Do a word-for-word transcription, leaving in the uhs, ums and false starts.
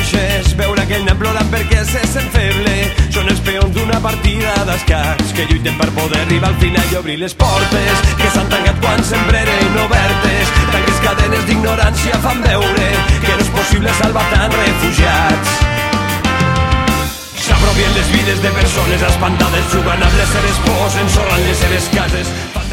bruixes, veure aquell nen plorant perquè se sent feble. Són els peons d'una partida d'escacs que lluiten per poder arribar al final i obrir les portes que s'han tancat quan sempre eren obertes. Tanques cadenes d'ignorància fan veure que no és possible salvar tants refugiats. S'apropien les vides de persones espantades, jugant amb les seves pors, ensorrant les seves cases.